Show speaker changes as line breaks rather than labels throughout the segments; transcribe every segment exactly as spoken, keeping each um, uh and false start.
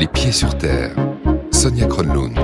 Les pieds sur terre. Sonia Kronlund.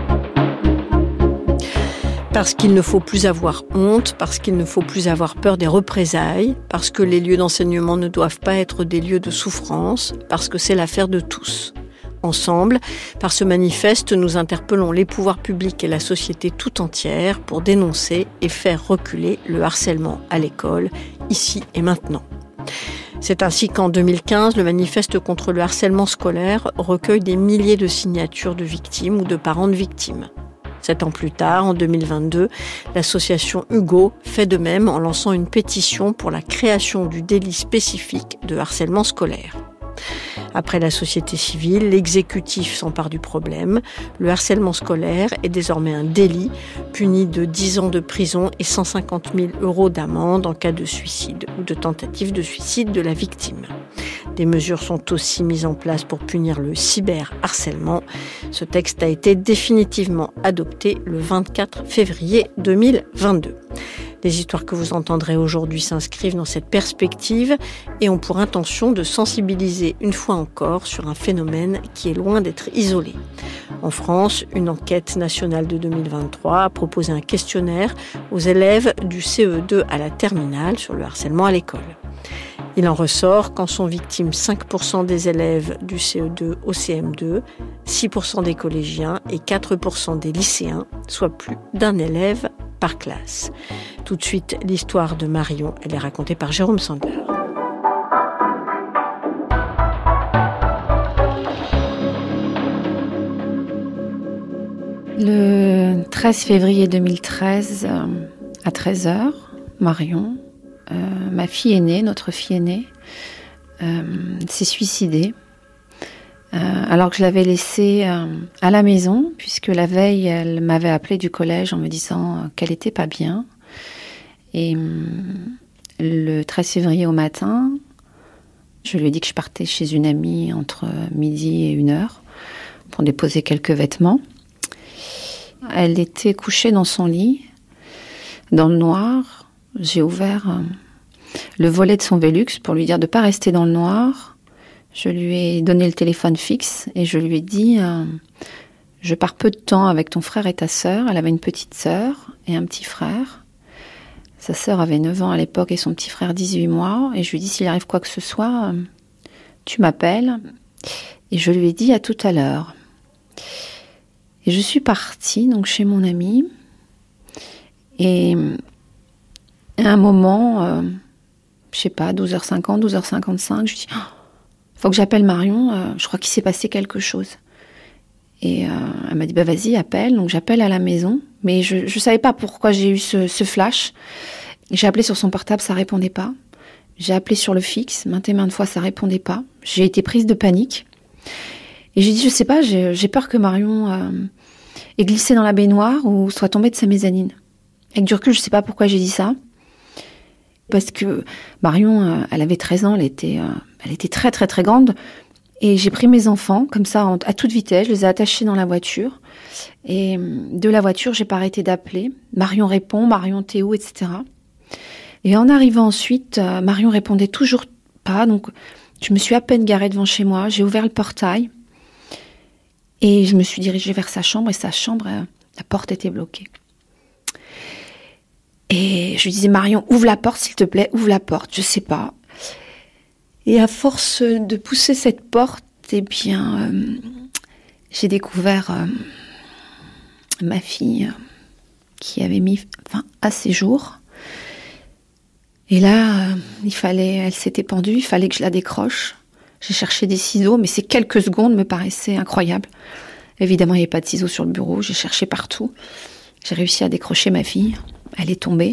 Parce qu'il ne faut plus avoir honte, parce qu'il ne faut plus avoir peur des représailles, parce que les lieux d'enseignement ne doivent pas être des lieux de souffrance, parce que c'est l'affaire de tous. Ensemble, par ce manifeste, nous interpellons les pouvoirs publics et la société tout entière pour dénoncer et faire reculer le harcèlement à l'école, ici et maintenant. C'est ainsi qu'en deux mille quinze, le manifeste contre le harcèlement scolaire recueille des milliers de signatures de victimes ou de parents de victimes. Sept ans plus tard, en deux mille vingt-deux, l'association Hugo fait de même en lançant une pétition pour la création du délit spécifique de harcèlement scolaire. Après la société civile, l'exécutif s'empare du problème. Le harcèlement scolaire est désormais un délit, puni de dix ans de prison et cent cinquante mille euros d'amende en cas de suicide ou de tentative de suicide de la victime. Des mesures sont aussi mises en place pour punir le cyberharcèlement. Ce texte a été définitivement adopté le vingt-quatre février deux mille vingt-deux. Les histoires que vous entendrez aujourd'hui s'inscrivent dans cette perspective et ont pour intention de sensibiliser une fois encore sur un phénomène qui est loin d'être isolé. En France, une enquête nationale de deux mille vingt-trois a proposé un questionnaire aux élèves du C E deux à la terminale sur le harcèlement à l'école. Il en ressort qu'en sont victimes cinq pour cent des élèves du C E deux au C M deux, six pour cent des collégiens et quatre pour cent des lycéens, soit plus d'un élève par classe. Tout de suite, l'histoire de Marion, elle est racontée par Jérôme Sandler.
Le treize février deux mille treize, euh, à treize heures, Marion, euh, ma fille aînée, notre fille aînée, euh, s'est suicidée. Euh, alors que je l'avais laissée euh, à la maison, puisque la veille, elle m'avait appelée du collège en me disant qu'elle était pas bien. Et euh, le treize février au matin, je lui ai dit que je partais chez une amie entre midi et une heure pour déposer quelques vêtements. Elle était couchée dans son lit, dans le noir. J'ai ouvert euh, le volet de son Velux pour lui dire de ne pas rester dans le noir. Je lui ai donné le téléphone fixe et je lui ai dit euh, « Je pars peu de temps avec ton frère et ta sœur ». Elle avait une petite sœur et un petit frère. Sa sœur avait neuf ans à l'époque et son petit frère dix-huit mois. Et je lui ai dit « S'il arrive quoi que ce soit, euh, tu m'appelles ». Et je lui ai dit « À tout à l'heure ». Et je suis partie donc chez mon amie. Et à un moment, euh, je sais pas, douze heures cinquante, douze heures cinquante-cinq, je dis oh, « faut que j'appelle Marion, euh, je crois qu'il s'est passé quelque chose ». Et euh, elle m'a dit bah, « vas-y, appelle ». Donc j'appelle à la maison, mais je ne savais pas pourquoi j'ai eu ce, ce flash. J'ai appelé sur son portable, ça répondait pas. J'ai appelé sur le fixe, maintes et maintes fois, ça répondait pas. J'ai été prise de panique. Et j'ai dit, je sais pas, j'ai, j'ai peur que Marion euh, ait glissé dans la baignoire ou soit tombée de sa mezzanine. Avec du recul, je sais pas pourquoi j'ai dit ça. Parce que Marion, euh, elle avait treize ans, elle était, euh, elle était très très très grande. Et j'ai pris mes enfants, comme ça, en, à toute vitesse, je les ai attachés dans la voiture. Et de la voiture, j'ai pas arrêté d'appeler. Marion répond, Marion t'es où, et cetera. Et en arrivant ensuite, euh, Marion répondait toujours pas. Donc, je me suis à peine garée devant chez moi, j'ai ouvert le portail. Et je me suis dirigée vers sa chambre, et sa chambre, euh, la porte était bloquée. Et je lui disais, Marion, ouvre la porte, s'il te plaît, ouvre la porte, je sais pas. Et à force de pousser cette porte, eh bien, euh, j'ai découvert euh, ma fille euh, qui avait mis fin à ses jours. Et là, euh, il fallait, elle s'était pendue, il fallait que je la décroche. J'ai cherché des ciseaux, mais ces quelques secondes me paraissaient incroyables. Évidemment, il n'y avait pas de ciseaux sur le bureau, j'ai cherché partout. J'ai réussi à décrocher ma fille, elle est tombée.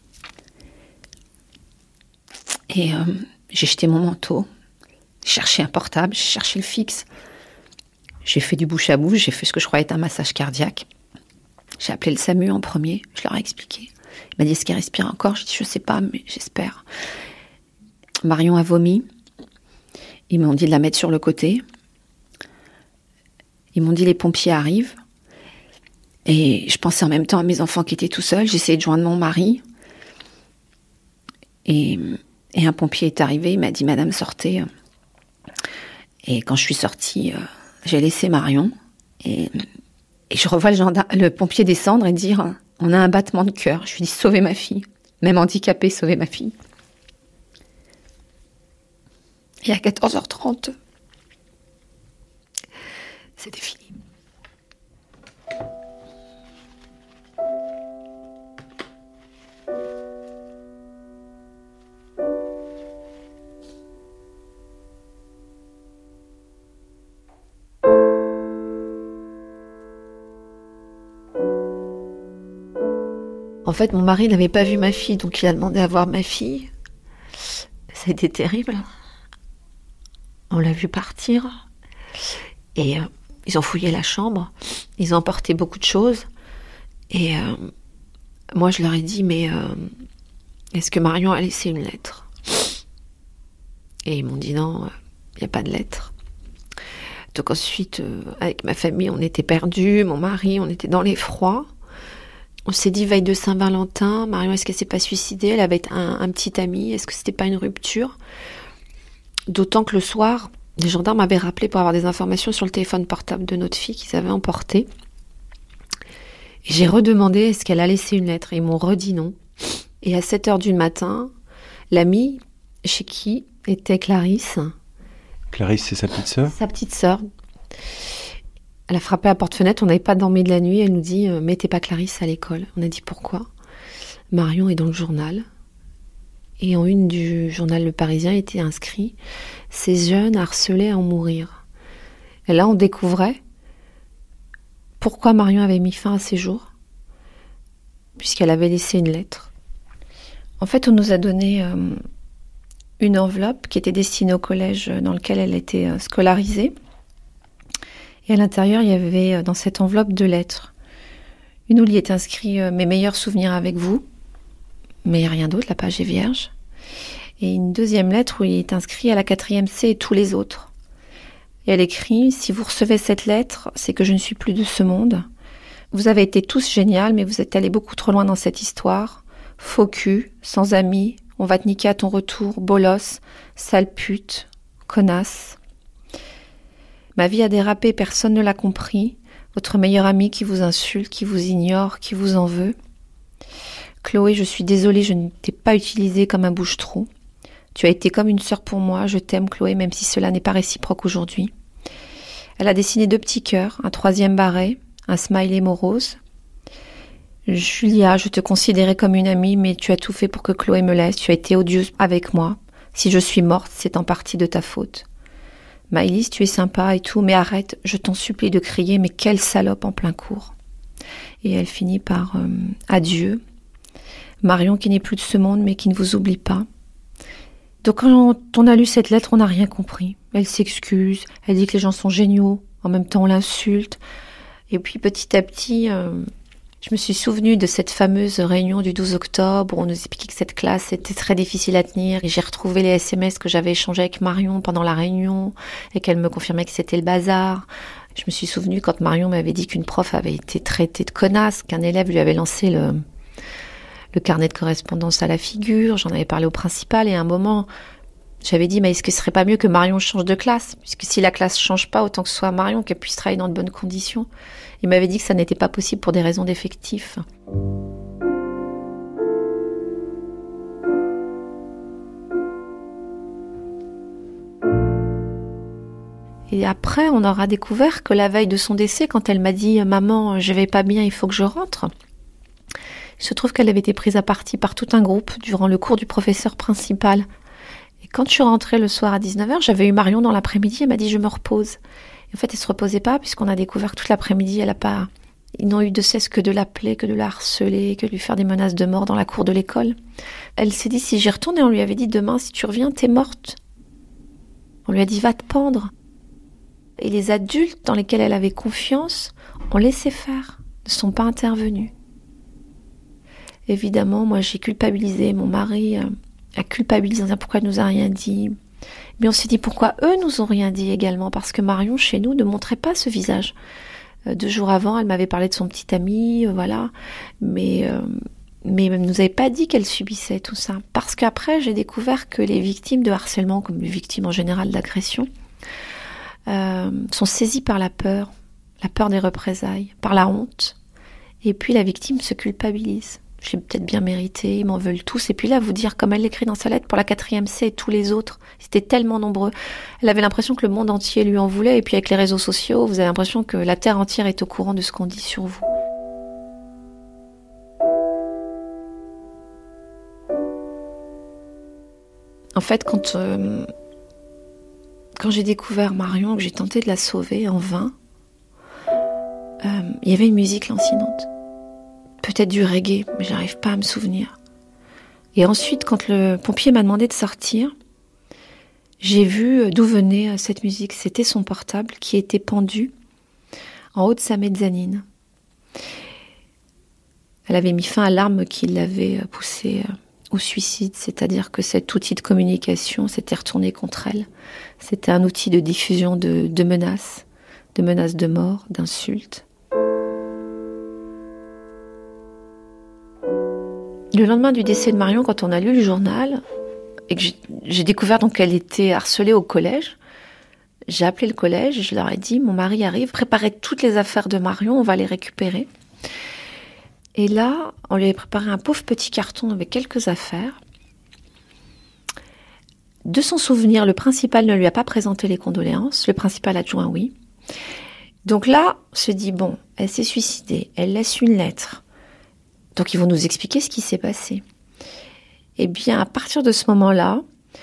Et euh, j'ai jeté mon manteau, j'ai cherché un portable, j'ai cherché le fixe. J'ai fait du bouche à bouche, j'ai fait ce que je croyais être un massage cardiaque. J'ai appelé le SAMU en premier, je leur ai expliqué. Il m'a dit, est-ce qu'elle respire encore? J'ai dit, je ne sais pas, mais j'espère. Marion a vomi. Ils m'ont dit de la mettre sur le côté. Ils m'ont dit les pompiers arrivent. Et je pensais en même temps à mes enfants qui étaient tout seuls. J'essayais de joindre mon mari. Et, et un pompier est arrivé, il m'a dit, Madame, sortez. Et quand je suis sortie, j'ai laissé Marion et, et je revois le, gendarme, le pompier descendre et dire « On a un battement de cœur ». Je lui dis « Sauvez ma fille ». Même handicapée, sauvez ma fille. Et à quatorze heures trente, c'était fini.
En fait, mon mari n'avait pas vu ma fille, donc il a demandé à voir ma fille. Ça a été terrible. On l'a vu partir. Et euh, ils ont fouillé la chambre. Ils ont emporté beaucoup de choses. Et euh, moi, je leur ai dit, mais euh, est-ce que Marion a laissé une lettre ? Et ils m'ont dit non, il n'y a pas de lettre. Donc ensuite, euh, avec ma famille, on était perdus. Mon mari, on était dans l'effroi. On s'est dit, veille de Saint-Valentin, Marion, est-ce qu'elle s'est pas suicidée ? Elle avait un, un petit ami, est-ce que c'était pas une rupture ? D'autant que le soir, les gendarmes m'avaient rappelé pour avoir des informations sur le téléphone portable de notre fille qu'ils avaient emporté. Et j'ai redemandé, est-ce qu'elle a laissé une lettre ? Et ils m'ont redit non. Et à sept heures du matin, l'amie chez qui était Clarisse.
Clarisse, c'est sa petite sœur ?
Sa petite sœur. Elle a frappé à la porte-fenêtre, on n'avait pas dormi de la nuit, elle nous dit euh, « Mettez pas Clarisse à l'école ». On a dit « Pourquoi ?» Marion est dans le journal. Et en une du journal Le Parisien était inscrit « Ces jeunes harcelés à en mourir ». Et là, on découvrait pourquoi Marion avait mis fin à ses jours, puisqu'elle avait laissé une lettre.
En fait, on nous a donné euh, une enveloppe qui était destinée au collège dans lequel elle était euh, scolarisée. Et à l'intérieur, il y avait dans cette enveloppe deux lettres. Une où il y est inscrit euh, « Mes meilleurs souvenirs avec vous », mais il n'y a rien d'autre, la page est vierge. Et une deuxième lettre où il est inscrit « À la quatrième C et tous les autres ». Et elle écrit « Si vous recevez cette lettre, c'est que je ne suis plus de ce monde. Vous avez été tous géniaux, mais vous êtes allés beaucoup trop loin dans cette histoire. Faux cul, sans amis, on va te niquer à ton retour, bolos, sale pute, connasse. Ma vie a dérapé, personne ne l'a compris. Votre meilleur ami qui vous insulte, qui vous ignore, qui vous en veut. Chloé, je suis désolée, je ne t'ai pas utilisée comme un bouche-trou. Tu as été comme une sœur pour moi, je t'aime Chloé, même si cela n'est pas réciproque aujourd'hui. » Elle a dessiné deux petits cœurs, un troisième barré, un smiley morose. « Julia, je te considérais comme une amie, mais tu as tout fait pour que Chloé me laisse. Tu as été odieuse avec moi. Si je suis morte, c'est en partie de ta faute. Maëlys, tu es sympa et tout, mais arrête, je t'en supplie de crier, mais quelle salope en plein cours. » Et elle finit par euh, « Adieu. Marion qui n'est plus de ce monde, mais qui ne vous oublie pas. » Donc quand on a lu cette lettre, on n'a rien compris. Elle s'excuse, elle dit que les gens sont géniaux, en même temps on l'insulte. Et puis petit à petit, euh, je me suis souvenue de cette fameuse réunion du douze octobre où on nous expliquait que cette classe était très difficile à tenir. Et j'ai retrouvé les S M S que j'avais échangés avec Marion pendant la réunion et qu'elle me confirmait que c'était le bazar. Je me suis souvenue quand Marion m'avait dit qu'une prof avait été traitée de connasse, qu'un élève lui avait lancé le... le carnet de correspondance à la figure, j'en avais parlé au principal et à un moment, j'avais dit, mais est-ce que ce serait pas mieux que Marion change de classe ? Puisque si la classe change pas, autant que ce soit Marion qu'elle puisse travailler dans de bonnes conditions. Il m'avait dit que ça n'était pas possible pour des raisons d'effectifs. Et après, on aura découvert que la veille de son décès, quand elle m'a dit « Maman, je vais pas bien, il faut que je rentre », il se trouve qu'elle avait été prise à partie par tout un groupe durant le cours du professeur principal. Et quand je suis rentrée le soir à dix-neuf heures, j'avais eu Marion dans l'après-midi, elle m'a dit « je me repose ». Et en fait, elle se reposait pas, puisqu'on a découvert que toute l'après-midi, elle a pas... ils n'ont eu de cesse que de l'appeler, que de la harceler, que de lui faire des menaces de mort dans la cour de l'école. Elle s'est dit « si j'y retourne », et on lui avait dit « demain, si tu reviens, t'es morte ». On lui a dit « va te pendre ». Et les adultes dans lesquels elle avait confiance ont laissé faire, ne sont pas intervenus. Évidemment, moi j'ai culpabilisé, mon mari a culpabilisé en disant pourquoi elle nous a rien dit. Mais on s'est dit pourquoi eux nous ont rien dit également, parce que Marion chez nous ne montrait pas ce visage. Euh, deux jours avant, elle m'avait parlé de son petit ami, euh, voilà, mais euh, mais elle nous avait pas dit qu'elle subissait tout ça. Parce qu'après j'ai découvert que les victimes de harcèlement, comme les victimes en général d'agression, euh, sont saisis par la peur, la peur des représailles, par la honte. Et puis la victime se culpabilise. Je l'ai peut-être bien mérité, ils m'en veulent tous. Et puis là, vous dire, comme elle l'écrit dans sa lettre, pour la quatrième C et tous les autres, c'était tellement nombreux. Elle avait l'impression que le monde entier lui en voulait. Et puis avec les réseaux sociaux, vous avez l'impression que la terre entière est au courant de ce qu'on dit sur vous. En fait, quand, euh, quand j'ai découvert Marion, que j'ai tenté de la sauver en vain, euh, il y avait une musique lancinante. Peut-être du reggae, mais j'arrive pas à me souvenir. Et ensuite, quand le pompier m'a demandé de sortir, j'ai vu d'où venait cette musique. C'était son portable qui était pendu en haut de sa mezzanine. Elle avait mis fin à l'arme qui l'avait poussée au suicide, c'est-à-dire que cet outil de communication s'était retourné contre elle. C'était un outil de diffusion de, de menaces, de menaces de mort, d'insultes. Le lendemain du décès de Marion, quand on a lu le journal, et que j'ai, j'ai découvert donc qu'elle était harcelée au collège, j'ai appelé le collège et je leur ai dit, mon mari arrive, préparez toutes les affaires de Marion, on va les récupérer. Et là, on lui avait préparé un pauvre petit carton avec quelques affaires. De son souvenir, le principal ne lui a pas présenté les condoléances, le principal adjoint, oui. Donc là, on se dit, bon, elle s'est suicidée, elle laisse une lettre. Donc ils vont nous expliquer ce qui s'est passé. Eh bien, à partir de ce moment-là,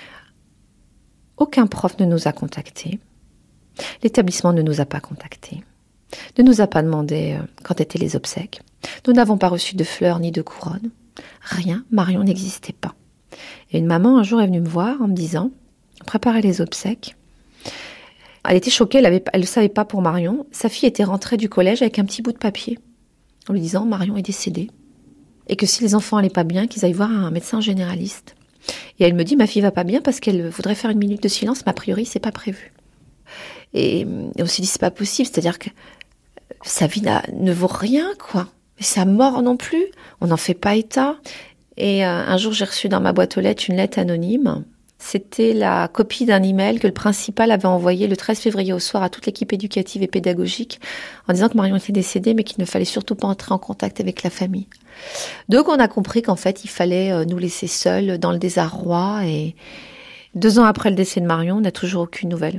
aucun prof ne nous a contactés. L'établissement ne nous a pas contactés. Ne nous a pas demandé quand étaient les obsèques. Nous n'avons pas reçu de fleurs ni de couronnes. Rien, Marion n'existait pas. Et une maman, un jour, est venue me voir en me disant, préparez les obsèques. Elle était choquée, elle ne le savait pas pour Marion. Sa fille était rentrée du collège avec un petit bout de papier en lui disant, Marion est décédée. Et que si les enfants allaient pas bien, qu'ils aillent voir un médecin généraliste. Et elle me dit, ma fille va pas bien parce qu'elle voudrait faire une minute de silence, mais a priori, c'est pas prévu. Et, et on s'est dit, c'est pas possible, c'est-à-dire que sa vie n'a, ne vaut rien, quoi. Et sa mort non plus, on n'en fait pas état. Et euh, un jour, j'ai reçu dans ma boîte aux lettres une lettre anonyme. C'était la copie d'un email que le principal avait envoyé le treize février au soir à toute l'équipe éducative et pédagogique en disant que Marion était décédée, mais qu'il ne fallait surtout pas entrer en contact avec la famille. Donc on a compris qu'en fait, il fallait nous laisser seuls dans le désarroi. Et deux ans après le décès de Marion, on n'a toujours aucune nouvelle.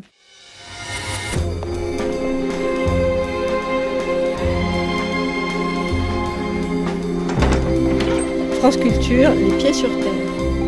France Culture, les pieds sur terre.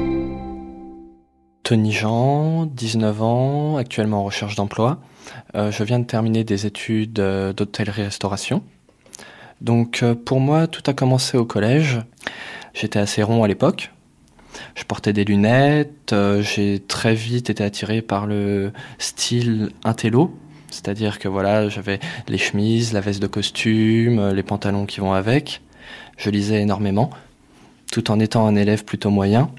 Tony Jean, dix-neuf ans, actuellement en recherche d'emploi. Euh, je viens de terminer des études euh, d'hôtellerie-restauration. Donc euh, pour moi, tout a commencé au collège. J'étais assez rond à l'époque. Je portais des lunettes. Euh, j'ai très vite été attiré par le style intello. C'est-à-dire que voilà, j'avais les chemises, la veste de costume, les pantalons qui vont avec. Je lisais énormément, tout en étant un élève plutôt moyen.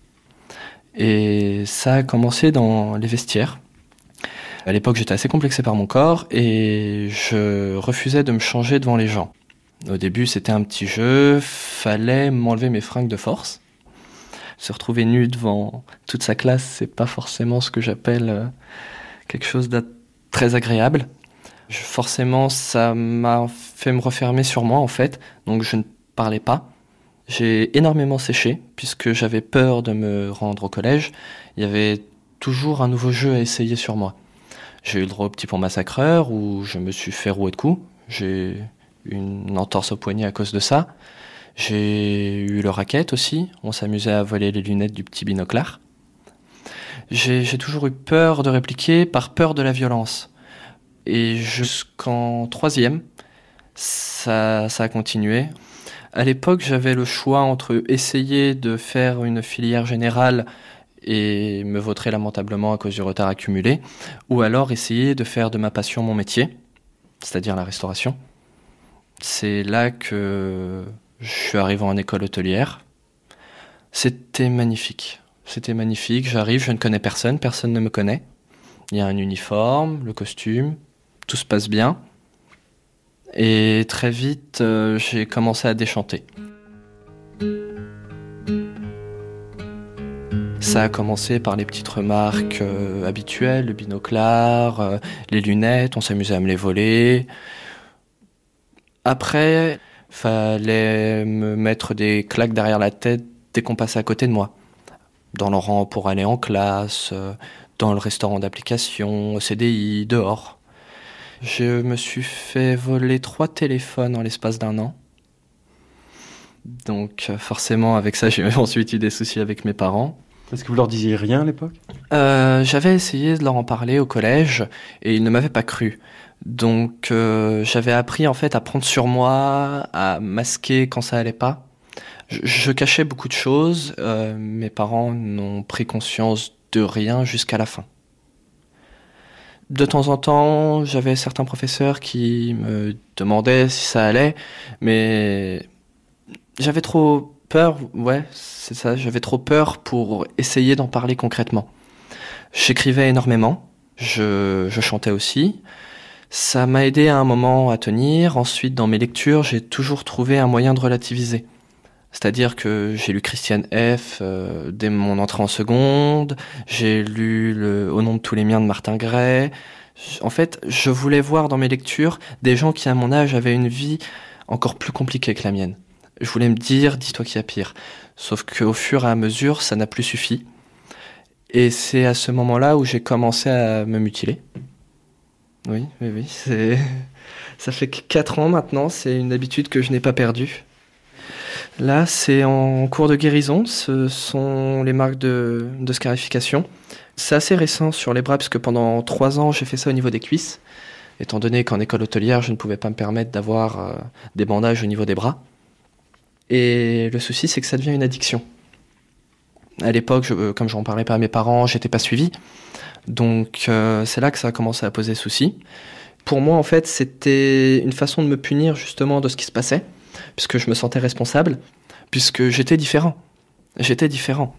Et ça a commencé dans les vestiaires. À l'époque, j'étais assez complexé par mon corps et je refusais de me changer devant les gens. Au début, c'était un petit jeu, fallait m'enlever mes fringues de force. Se retrouver nu devant toute sa classe, c'est pas forcément ce que j'appelle quelque chose de très agréable. Je, forcément, ça m'a fait me refermer sur moi, en fait, donc je ne parlais pas. J'ai énormément séché, puisque j'avais peur de me rendre au collège. Il y avait toujours un nouveau jeu à essayer sur moi. J'ai eu le droit au petit pont massacreur, où je me suis fait rouer de coups. J'ai eu une entorse au poignet à cause de ça. J'ai eu le racket aussi. On s'amusait à voler les lunettes du petit binoclard. J'ai, j'ai toujours eu peur de répliquer, par peur de la violence. Et jusqu'en troisième, ça, ça a continué. À l'époque, j'avais le choix entre essayer de faire une filière générale et me vautrer lamentablement à cause du retard accumulé, ou alors essayer de faire de ma passion mon métier, c'est-à-dire la restauration. C'est là que je suis arrivé en école hôtelière. C'était magnifique. C'était magnifique. J'arrive, je ne connais personne, personne ne me connaît. Il y a un uniforme, le costume, tout se passe bien. Et très vite, euh, j'ai commencé à déchanter. Ça a commencé par les petites remarques euh, habituelles, le binoclard, euh, les lunettes, on s'amusait à me les voler. Après, fallait me mettre des claques derrière la tête dès qu'on passait à côté de moi. Dans le rang pour aller en classe, euh, dans le restaurant d'application, au C D I, dehors. Je me suis fait voler trois téléphones en l'espace d'un an. Donc forcément, avec ça, j'ai ensuite eu des soucis avec mes parents.
Est-ce que vous leur disiez rien à l'époque ?
euh, J'avais essayé de leur en parler au collège et ils ne m'avaient pas cru. Donc euh, j'avais appris en fait à prendre sur moi, à masquer quand ça allait pas. Je, je cachais beaucoup de choses. Euh, mes parents n'ont pris conscience de rien jusqu'à la fin. De temps en temps, j'avais certains professeurs qui me demandaient si ça allait, mais j'avais trop peur, ouais, c'est ça, j'avais trop peur pour essayer d'en parler concrètement. J'écrivais énormément, je, je chantais aussi. Ça m'a aidé à un moment à tenir. Ensuite, dans mes lectures, j'ai toujours trouvé un moyen de relativiser. C'est-à-dire que j'ai lu Christiane F. Euh, dès mon entrée en seconde, j'ai lu le Au nom de tous les miens de Martin Gray. En fait, je voulais voir dans mes lectures des gens qui, à mon âge, avaient une vie encore plus compliquée que la mienne. Je voulais me dire, dis-toi qu'il y a pire. Sauf qu'au fur et à mesure, ça n'a plus suffi. Et c'est à ce moment-là où j'ai commencé à me mutiler. Oui, oui, oui. C'est... Ça fait quatre ans maintenant, c'est une habitude que je n'ai pas perdue. Là, c'est en cours de guérison, ce sont les marques de, de scarification. C'est assez récent sur les bras, puisque pendant trois ans, j'ai fait ça au niveau des cuisses, étant donné qu'en école hôtelière, je ne pouvais pas me permettre d'avoir euh, des bandages au niveau des bras. Et le souci, c'est que ça devient une addiction. À l'époque, je, comme je n'en parlais pas à mes parents, j'étais pas suivi. Donc, euh, c'est là que ça a commencé à poser souci. Pour moi, en fait, c'était une façon de me punir justement de ce qui se passait, puisque je me sentais responsable, puisque j'étais différent. J'étais différent.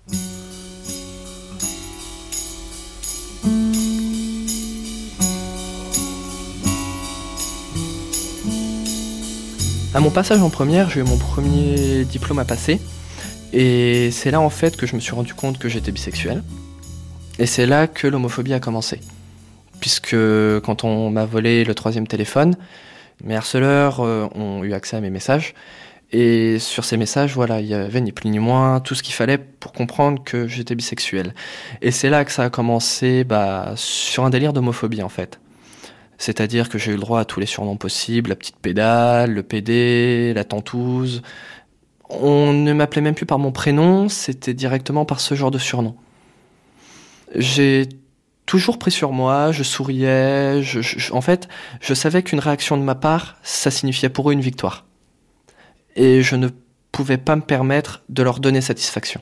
À mon passage en première, j'ai eu mon premier diplôme à passer. Et c'est là en fait que je me suis rendu compte que j'étais bisexuel. Et c'est là que l'homophobie a commencé. Puisque quand on m'a volé le troisième téléphone, mes harceleurs euh, ont eu accès à mes messages. Et sur ces messages, voilà, il y avait ni plus ni moins tout ce qu'il fallait pour comprendre que j'étais bisexuel. Et c'est là que ça a commencé bah, sur un délire d'homophobie en fait. C'est-à-dire que j'ai eu le droit à tous les surnoms possibles, la petite pédale, le pédé, la tentouse. On ne m'appelait même plus par mon prénom, c'était directement par ce genre de surnom. J'ai toujours pris sur moi, je souriais, je, je, en fait, je savais qu'une réaction de ma part, ça signifiait pour eux une victoire. Et je ne pouvais pas me permettre de leur donner satisfaction.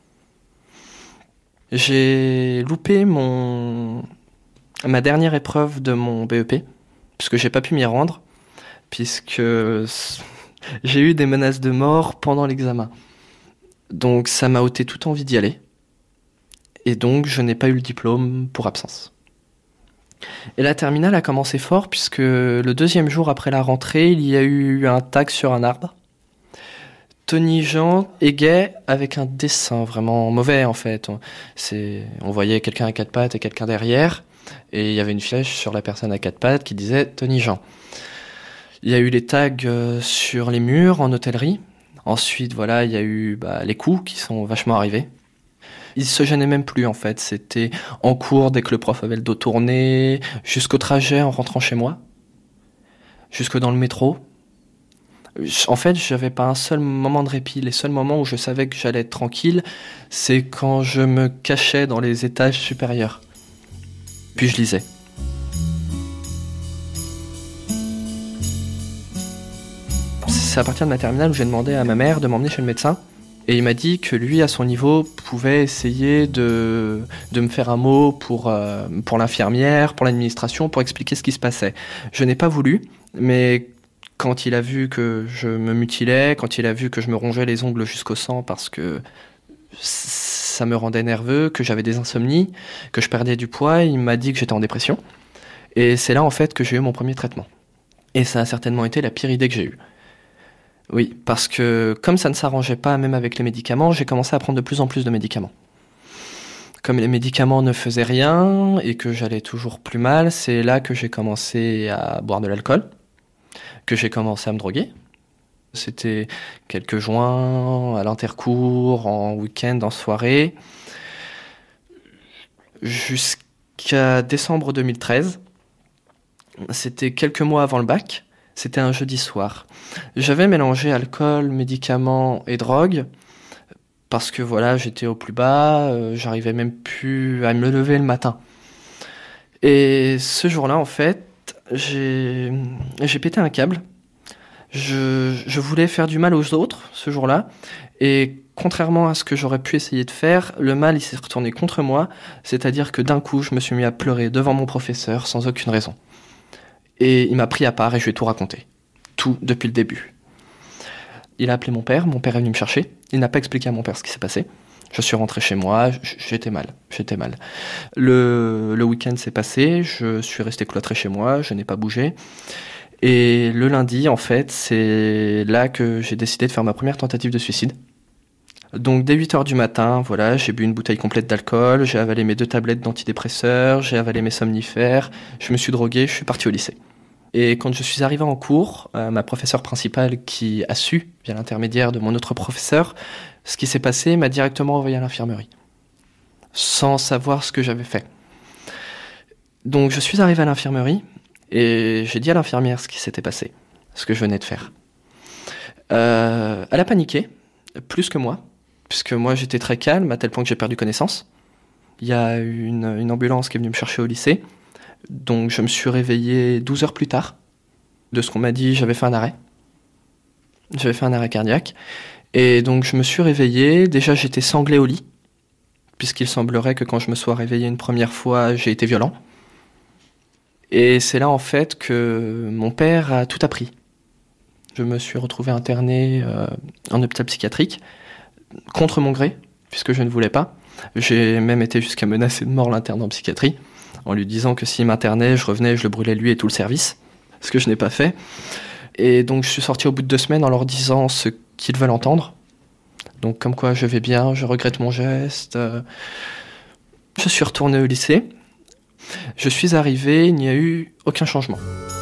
J'ai loupé mon... ma dernière épreuve de mon B E P, puisque j'ai pas pu m'y rendre, puisque j'ai eu des menaces de mort pendant l'examen. Donc ça m'a ôté toute envie d'y aller. Et donc je n'ai pas eu le diplôme pour absence. Et la terminale a commencé fort, puisque le deuxième jour après la rentrée, il y a eu un tag sur un arbre. Tony Jean est gay avec un dessin vraiment mauvais en fait. C'est... On voyait quelqu'un à quatre pattes et quelqu'un derrière. Et il y avait une flèche sur la personne à quatre pattes qui disait Tony Jean. Il y a eu les tags sur les murs en hôtellerie. Ensuite, voilà, il y a eu bah, les coups qui sont vachement arrivés. Ils se gênaient même plus en fait. C'était en cours dès que le prof avait le dos tourné, jusqu'au trajet en rentrant chez moi, jusque dans le métro. En fait, j'avais pas un seul moment de répit. Les seuls moments où je savais que j'allais être tranquille, c'est quand je me cachais dans les étages supérieurs. Puis je lisais. C'est à partir de ma terminale où j'ai demandé à ma mère de m'emmener chez le médecin. Et il m'a dit que lui, à son niveau, pouvait essayer de, de me faire un mot pour, euh, pour l'infirmière, pour l'administration, pour expliquer ce qui se passait. Je n'ai pas voulu, mais quand il a vu que je me mutilais, quand il a vu que je me rongeais les ongles jusqu'au sang parce que ça me rendait nerveux, que j'avais des insomnies, que je perdais du poids, il m'a dit que j'étais en dépression. Et c'est là, en fait, que j'ai eu mon premier traitement. Et ça a certainement été la pire idée que j'ai eue. Oui, parce que comme ça ne s'arrangeait pas, même avec les médicaments, j'ai commencé à prendre de plus en plus de médicaments. Comme les médicaments ne faisaient rien et que j'allais toujours plus mal, c'est là que j'ai commencé à boire de l'alcool, que j'ai commencé à me droguer. C'était quelques joints à l'intercours, en week-end, en soirée. Jusqu'à décembre deux mille treize, c'était quelques mois avant le bac, c'était un jeudi soir. J'avais mélangé alcool, médicaments et drogue, parce que voilà, j'étais au plus bas, euh, j'arrivais même plus à me lever le matin. Et ce jour-là, en fait, j'ai, j'ai pété un câble. Je, je voulais faire du mal aux autres ce jour-là, et contrairement à ce que j'aurais pu essayer de faire, le mal il s'est retourné contre moi, c'est-à-dire que d'un coup je me suis mis à pleurer devant mon professeur sans aucune raison. Et il m'a pris à part et je lui ai tout raconté, tout depuis le début. Il a appelé mon père, mon père est venu me chercher, il n'a pas expliqué à mon père ce qui s'est passé. Je suis rentré chez moi, j'étais mal, j'étais mal. Le, le week-end s'est passé, je suis resté cloîtré chez moi, je n'ai pas bougé. Et le lundi, en fait, c'est là que j'ai décidé de faire ma première tentative de suicide. Donc dès huit heures du matin, voilà, j'ai bu une bouteille complète d'alcool, j'ai avalé mes deux tablettes d'antidépresseurs, j'ai avalé mes somnifères, je me suis drogué, je suis parti au lycée. Et quand je suis arrivé en cours, euh, ma professeure principale qui a su, via l'intermédiaire de mon autre professeur, ce qui s'est passé, m'a directement envoyé à l'infirmerie, sans savoir ce que j'avais fait. Donc je suis arrivé à l'infirmerie, et j'ai dit à l'infirmière ce qui s'était passé, ce que je venais de faire. Euh, elle a paniqué, plus que moi, puisque moi j'étais très calme, à tel point que j'ai perdu connaissance. Il y a une, une ambulance qui est venue me chercher au lycée, donc je me suis réveillé douze heures plus tard. De ce qu'on m'a dit, j'avais fait un arrêt. J'avais fait un arrêt cardiaque. Et donc je me suis réveillé, déjà j'étais sanglé au lit, puisqu'il semblerait que quand je me sois réveillé une première fois, j'ai été violent. Et c'est là, en fait, que mon père a tout appris. Je me suis retrouvé interné euh, en hôpital psychiatrique, contre mon gré, puisque je ne voulais pas. J'ai même été jusqu'à menacer de mort l'interne en psychiatrie, en lui disant que s'il m'internait, je revenais, je le brûlais lui et tout le service, ce que je n'ai pas fait. Et donc, je suis sorti au bout de deux semaines en leur disant ce qu'ils veulent entendre. Donc, comme quoi je vais bien, je regrette mon geste. Euh, je suis retourné au lycée. Je suis arrivé, il n'y a eu aucun changement.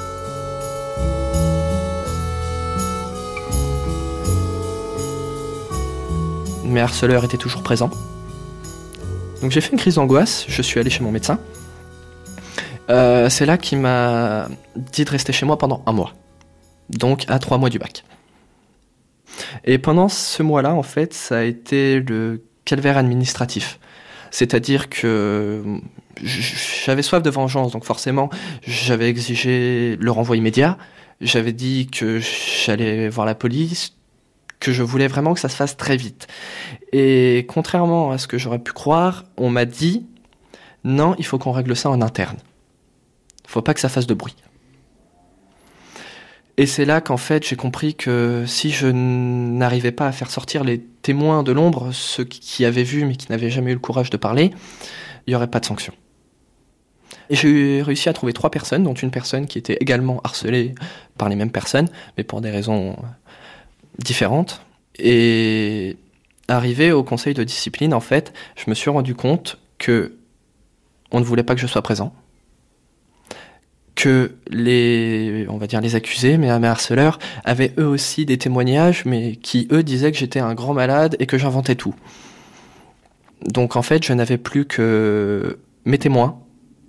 Mes harceleurs étaient toujours présents. Donc j'ai fait une crise d'angoisse, je suis allé chez mon médecin. Euh, c'est là qu'il m'a dit de rester chez moi pendant un mois. Donc à trois mois du bac. Et pendant ce mois-là, en fait, ça a été le calvaire administratif. C'est-à-dire que j'avais soif de vengeance, donc forcément, j'avais exigé le renvoi immédiat. J'avais dit que j'allais voir la police, que je voulais vraiment que ça se fasse très vite. Et contrairement à ce que j'aurais pu croire, on m'a dit « Non, il faut qu'on règle ça en interne. Il ne faut pas que ça fasse de bruit. » Et c'est là qu'en fait, j'ai compris que si je n'arrivais pas à faire sortir les témoins de l'ombre, ceux qui avaient vu mais qui n'avaient jamais eu le courage de parler, il n'y aurait pas de sanction. Et j'ai réussi à trouver trois personnes, dont une personne qui était également harcelée par les mêmes personnes, mais pour des raisons différentes. Et arrivé au conseil de discipline, en fait, je me suis rendu compte que on ne voulait pas que je sois présent, que les, on va dire les accusés, mais mes harceleurs, avaient eux aussi des témoignages, mais qui eux disaient que j'étais un grand malade et que j'inventais tout. Donc en fait, je n'avais plus que mes témoins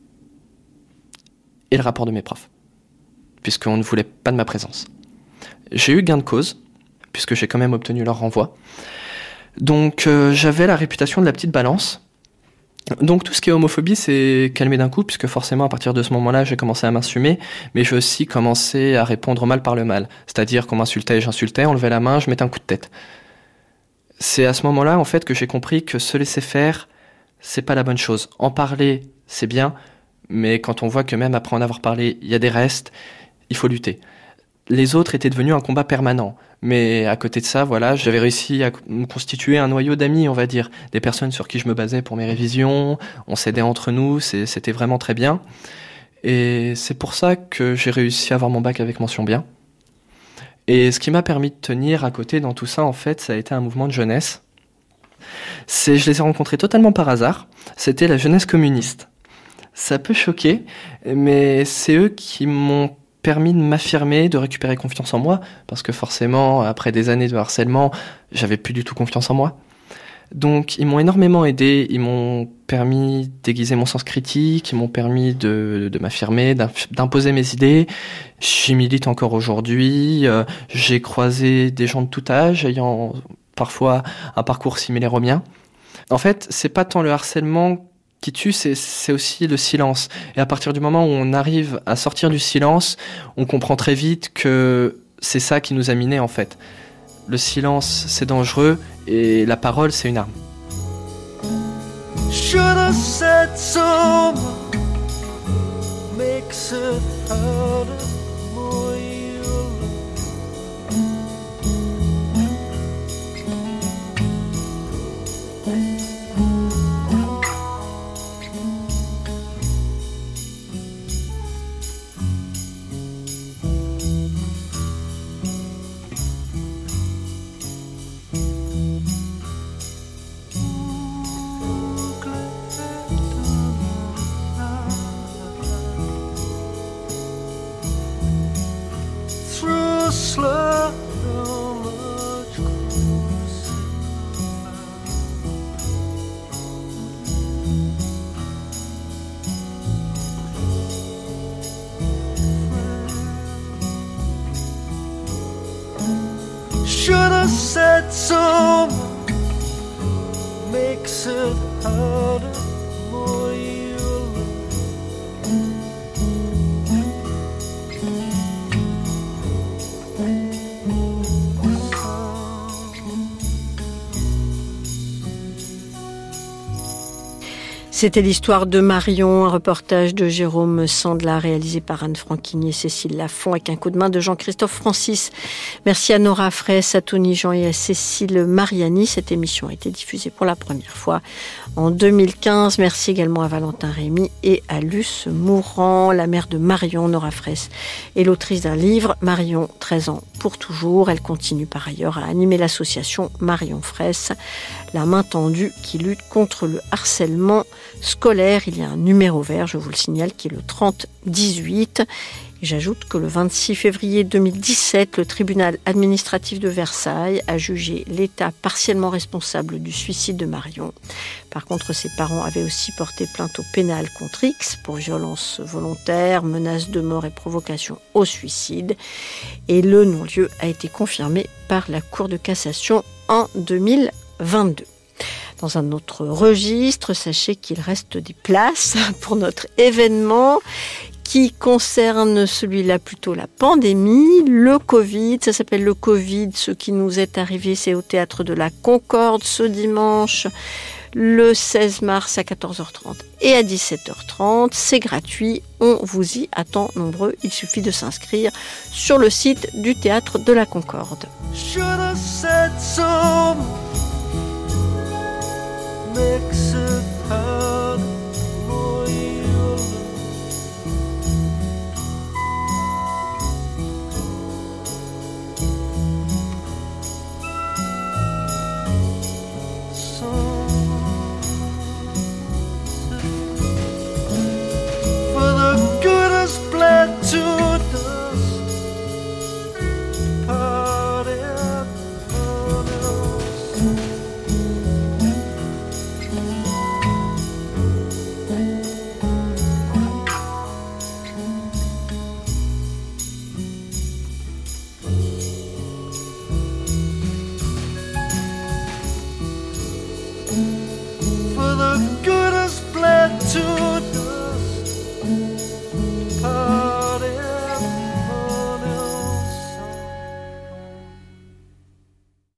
et le rapport de mes profs, puisqu'on ne voulait pas de ma présence. J'ai eu gain de cause, puisque j'ai quand même obtenu leur renvoi. Donc euh, j'avais la réputation de la petite balance. Donc tout ce qui est homophobie s'est calmé d'un coup, puisque forcément à partir de ce moment-là, j'ai commencé à m'assumer, mais j'ai aussi commencé à répondre mal par le mal. C'est-à-dire qu'on m'insultait, j'insultais, on levait la main, je mettais un coup de tête. C'est à ce moment-là, en fait, que j'ai compris que se laisser faire, c'est pas la bonne chose. En parler, c'est bien, mais quand on voit que même après en avoir parlé, il y a des restes, il faut lutter. Les autres étaient devenus un combat permanent. Mais à côté de ça, voilà, j'avais réussi à me constituer un noyau d'amis, on va dire. Des personnes sur qui je me basais pour mes révisions, on s'aidait entre nous, c'est, c'était vraiment très bien. Et c'est pour ça que j'ai réussi à avoir mon bac avec mention bien. Et ce qui m'a permis de tenir à côté dans tout ça, en fait, ça a été un mouvement de jeunesse C'est, je les ai rencontrés totalement par hasard. C'était la jeunesse communiste. Ça peut choquer, mais c'est eux qui m'ont permis de m'affirmer, de récupérer confiance en moi, parce que forcément, après des années de harcèlement, j'avais plus du tout confiance en moi. Donc, ils m'ont énormément aidé, ils m'ont permis d'aiguiser mon sens critique, ils m'ont permis de, de m'affirmer, d'imposer mes idées. J'y milite encore aujourd'hui, euh, j'ai croisé des gens de tout âge, ayant parfois un parcours similaire au mien. En fait, c'est pas tant le harcèlement qui tue, c'est, c'est aussi le silence. Et à partir du moment où on arrive à sortir du silence, on comprend très vite que c'est ça qui nous a minés, en fait. Le silence, c'est dangereux, et la parole, c'est une arme. Should have said so makes it harder, more you slow, much closer. Should have said so makes it harder, more you
C'était l'histoire de Marion, un reportage de Jérôme Sandla réalisé par Anne Franquini et Cécile Lafont avec un coup de main de Jean-Christophe Francis. Merci à Nora Fraisse, à Tony Jean et à Cécile Mariani. Cette émission a été diffusée pour la première fois en deux mille quinze. Merci également à Valentin Rémy et à Luce Mourant, la mère de Marion. Nora Fraisse est l'autrice d'un livre, Marion, treize ans pour toujours. Elle continue par ailleurs à animer l'association Marion Fraisse, la main tendue qui lutte contre le harcèlement scolaire. Il y a un numéro vert, je vous le signale, qui est le trente dix-huit. Et j'ajoute que le vingt-six février deux mille dix-sept, le tribunal administratif de Versailles a jugé l'État partiellement responsable du suicide de Marion. Par contre, ses parents avaient aussi porté plainte au pénal contre X pour violence volontaire, menace de mort et provocation au suicide. Et le non-lieu a été confirmé par la Cour de cassation en deux mille vingt-deux. Dans un autre registre, sachez qu'il reste des places pour notre événement qui concerne celui-là plutôt la pandémie, le Covid. Ça s'appelle le Covid. Ce qui nous est arrivé, c'est au Théâtre de la Concorde ce dimanche, le seize mars à quatorze heures trente et à dix-sept heures trente. C'est gratuit. On vous y attend nombreux. Il suffit de s'inscrire sur le site du Théâtre de la Concorde. Makes it hard, more you so for the goodest bled to dust, parted to